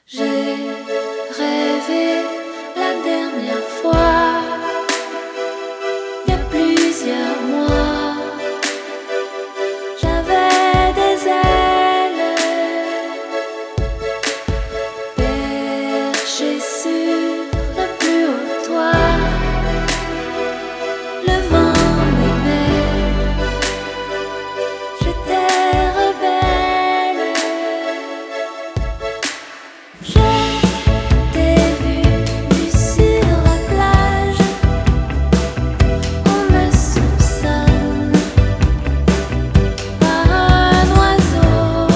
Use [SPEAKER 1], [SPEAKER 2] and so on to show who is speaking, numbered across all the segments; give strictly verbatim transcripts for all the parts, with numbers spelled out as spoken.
[SPEAKER 1] J'ai rêvé la dernière fois, il y a plusieurs mois, j'avais des ailes perchées sur le plus haut toit. Le vent m'aimait, j'étais rebelle. Je t'ai vu nu sur la plage, on me soupçonne par un oiseau,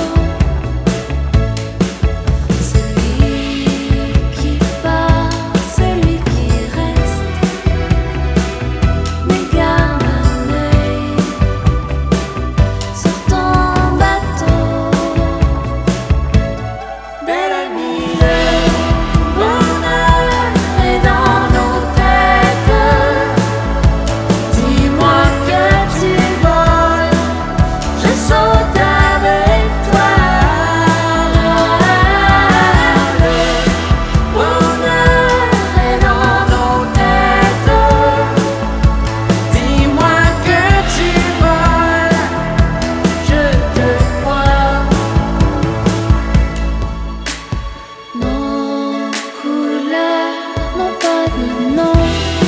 [SPEAKER 1] celui qui part, celui qui reste, mais garde un œil sur ton bateau. Belle amie, le bonheur est dans nos têtes. Dis-moi que tu voles, je saute avec toi. Le bonheur est dans nos têtes. Dis-moi que tu voles, je te crois. Nos couleurs n'ont pas de nom,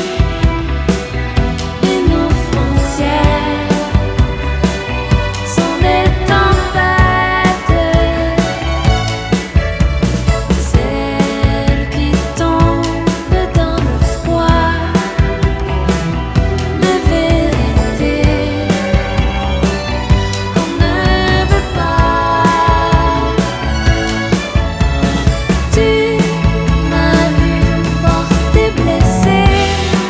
[SPEAKER 1] et nos frontières sont des tempêtes, celles qui tombent dans le froid de vérité qu'on ne veut pas. Tu m'as vu forte et blessée,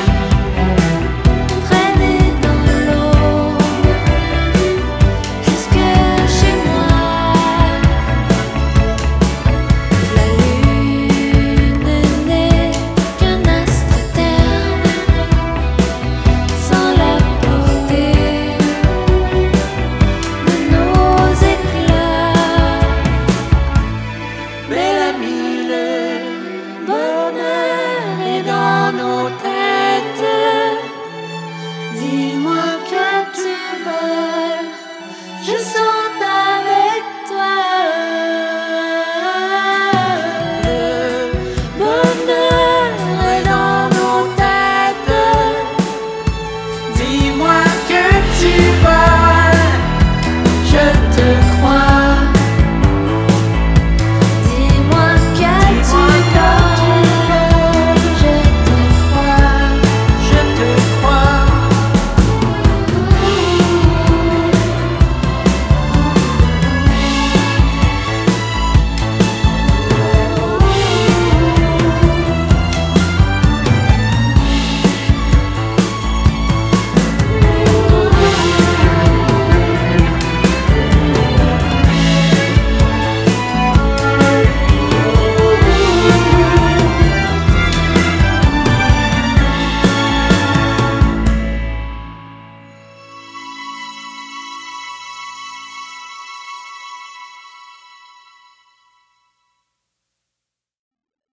[SPEAKER 1] traîner dans l'eau jusque chez moi. La lune n'est qu'un astre terne, sans la beauté de nos éclats. Belle amie,